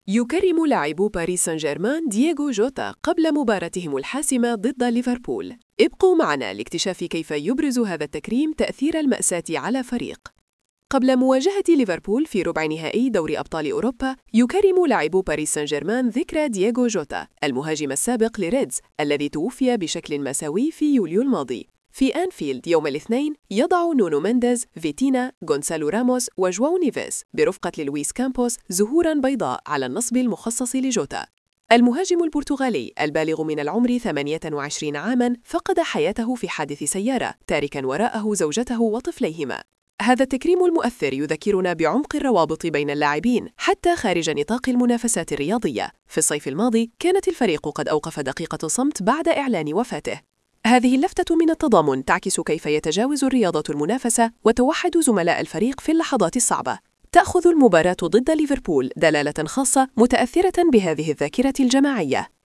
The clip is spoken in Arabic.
يكرم لاعبو باريس سان جيرمان دييغو جوتا قبل مباراتهم الحاسمة ضد ليفربول. ابقوا معنا لاكتشاف كيف يبرز هذا التكريم تأثير المأساة على فريق. قبل مواجهة ليفربول في ربع نهائي دوري أبطال أوروبا، يكرم لاعبو باريس سان جيرمان ذكرى دييغو جوتا المهاجم السابق لريدز الذي توفي بشكل مأساوي في يوليو الماضي. في أنفيلد يوم الاثنين يضع نونو مينديز، فيتينا، غونسالو راموس وجواو نيفيز برفقة لويس كامبوس زهوراً بيضاء على النصب المخصص لجوتا. المهاجم البرتغالي البالغ من العمر 28 عاماً فقد حياته في حادث سيارة، تاركاً وراءه زوجته وطفليهما. هذا التكريم المؤثر يذكرنا بعمق الروابط بين اللاعبين حتى خارج نطاق المنافسات الرياضية. في الصيف الماضي كانت الفريق قد أوقف دقيقة صمت بعد إعلان وفاته. هذه اللفتة من التضامن تعكس كيف يتجاوز الرياضة المنافسة وتوحد زملاء الفريق في اللحظات الصعبة. تأخذ المباراة ضد ليفربول دلالة خاصة متأثرة بهذه الذاكرة الجماعية.